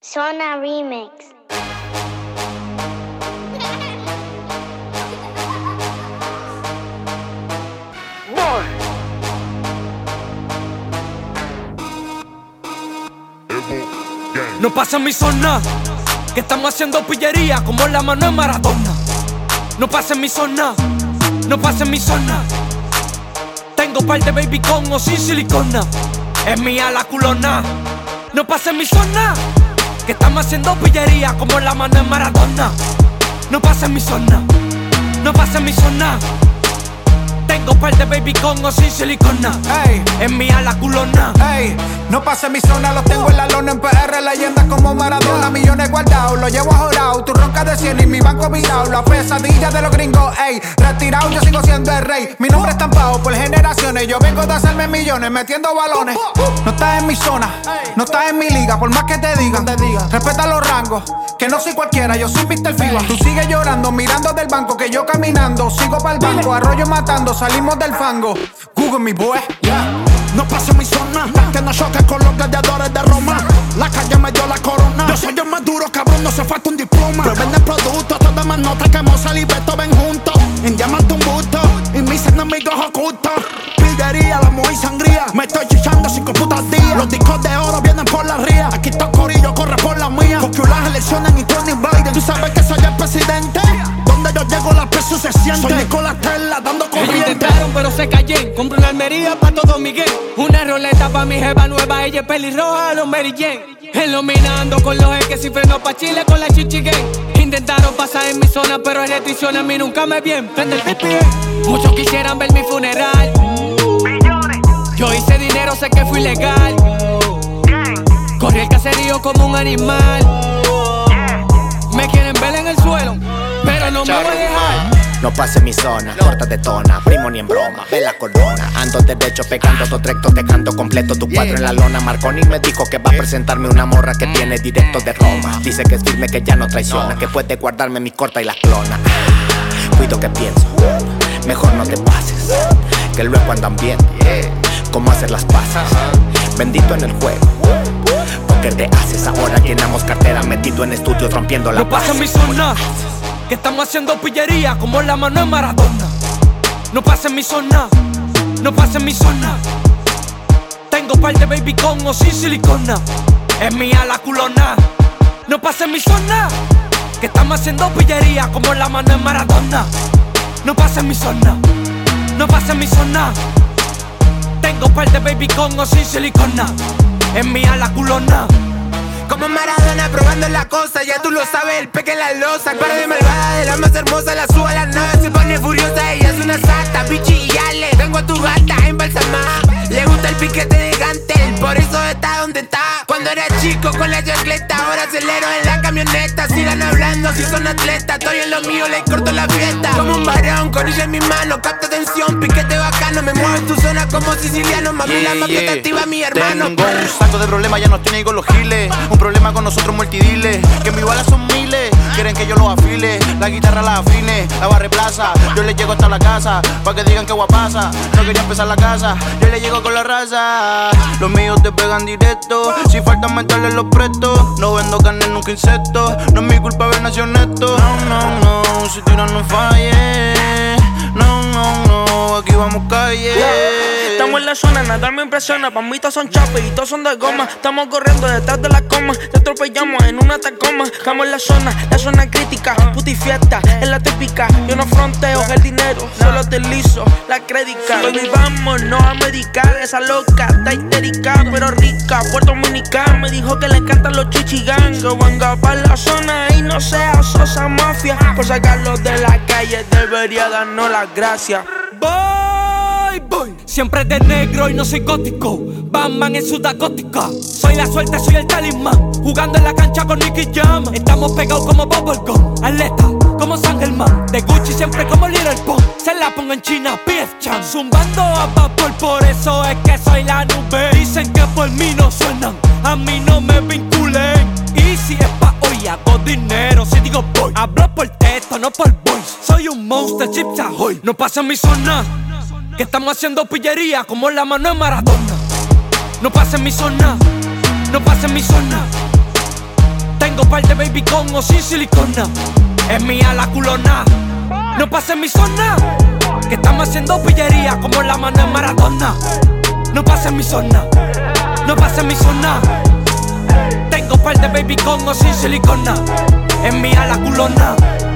Zona Remix. No pasa en mi zona, que estamos haciendo pillería como la mano de Maradona. No pasa en mi zona, no pasa en mi zona. Tengo par de baby con o sin silicona. Es mía la culona. No pasa en mi zona, que estamos haciendo pillería como la mano de Maradona. No pasa en mi zona, no pasa en mi zona. Tengo par de baby con o sin silicona. Ey, es mía la culona. ey, no pasa en mi zona, los tengo en la lona. En PR, leyendas como Maradona. Millones guardados, los llevo ajorado. Tu ronca de 100 y mi banco virado. La pesadilla de los gringos, ey. Retirado, yo sigo siendo el rey. Mi nombre estampado por generaciones. Yo vengo de hacerme millones metiendo balones. No estás en mi zona, no estás en mi liga. Por más que te digan, respeta los rangos. Que no soy cualquiera, yo soy Mr. FIBA. Tú sigues llorando, mirando del banco. Que yo caminando, sigo para el banco. Arroyo matando, salimos del fango. Google mi boy, No pasa en mi zona, que no choque con los gladiadores de Roma. La calle me dio la corona. Yo soy el más duro, cabrón, no se falta un diploma. Prueben el producto, todas más notas que Mozart y Beethoven juntos. En diamante un busto, y mis enemigos ocultos. Pillería, la y sangría. Me estoy chichando 5 putas al día. Los discos de oro vienen por la ría. Aquí está Corillo, corre por la mía. Porque las elecciones y Tony Biden. Tú sabes que soy el presidente. Donde yo llego la presión se siente. Soy Nicolás Tesla dando Ellos corriente. intentaron pero se cayó. Compré una Almería pa' todo Miguel. Una roleta pa' mi jeva nueva. Ella es pelirroja, los Mary Jane. Iluminando con los ejes y freno pa' Chile con la chichi gang. Intentaron pasar en mi zona pero hay restricciones. A mí nunca me bien. Prende el VPN. Muchos quisieran ver mi funeral. Yo hice dinero, sé que fui legal. Corrí el caserío como un animal. Me quieren ver en el suelo, pero no me voy a dejar. No pase mi zona, corta de tona, primo ni en broma, ve la corona. Ando derecho pegando todo recto, te canto completo tu cuadro en la lona. Marconi me dijo que va a presentarme una morra que tiene directo de Roma. Dice que es firme, que ya no traiciona, que puede guardarme mi corta y la clona. Cuido que pienso, mejor no te pases, que luego andan bien, cómo hacer las paces. Bendito en el juego, porque te haces. Ahora llenamos cartera, metido en estudios rompiendo la No pasa en mi zona, que estamos haciendo pillería como la mano de Maradona. No pasa en mi zona, no pasa en mi zona. Tengo par de baby con o sin silicona. Es mía la culona. No pasa en mi zona, que estamos haciendo pillería como la mano de Maradona. No pasa en mi zona, no pasa en mi zona. Tengo par de baby con o sin silicona. Es mía la culona. Como Maradona probando la cosa, ya tú lo sabes, el peque en la losa. Par de malvada, de la más hermosa, la suba a la nave, se pone furiosa, ella es una sata, bichi y ale. Tengo a tu gata embalsamada, le gusta el piquete de Gantel, por eso está donde está. Cuando era chico con la chancleta, ahora acelero en la camioneta. Sigan hablando si son atletas, estoy en lo mío, le corto la fiesta. Como un varón, corilla en mi mano, capta atención, piquete bacano. Me muevo en tu zona como siciliano, mami la más prestativa, mi hermano. Tengo un saco de problemas, ya no tiene con los giles. Un problema con nosotros multidiles, que mis balas son miles. Quieren que yo los afile, la guitarra la afine, la barre plaza. Yo les llego hasta la casa, pa' que digan que guapasa. No quería empezar la casa, yo le llego con la raza. Los míos te pegan directo, si falta meterle los prestos. No vendo carne, nunca insecto, no es mi culpa haber nacido honesto. No, no, no, si tiran no falle. No, no, no, aquí vamos calle. Estamos en la zona, nada me impresiona. Pa' mí todos son chapes y todos son de goma. Estamos corriendo detrás de la coma. Te atropellamos en una tacoma. Estamos en la zona crítica. Puti fiesta, es la típica. Yo no fronteo el dinero, solo utilizo la crédita. Baby, vámonos a medicar. Esa loca está histérica, pero rica. Puerto Dominicana me dijo que le encantan los chichigán. Que venga pa' la zona y no sea sosa mafia. Por sacarlos de la calle debería darnos las gracias. Voy, siempre de negro y no soy gótico. Batman en ciudad gótica. Soy la suerte, soy el talismán. Jugando en la cancha con Nicky Jam. Estamos pegados como Bubblegum. Atleta como San Germán. De Gucci siempre como Little Pump. Se la pongo en China, PF Chan. Zumbando a vapor, por eso es que soy la nube. Dicen que por mí no suenan, a mí no me vinculen. Y si es pa' hoy hago dinero. Si digo voy, hablo por texto, no por voice. Soy un monster, Chips Ahoy. No pasa en mi zona, que estamos haciendo pillería como la mano de Maradona. No pasa en mi zona, no pasa en mi zona. par de baby con o sin silicona. Es mía la culona. No pases mi zona, que estamos haciendo pillería como la mano en Maradona. No pases mi zona, no pases mi zona. Tengo par de baby con o sin silicona. Es mía la culona.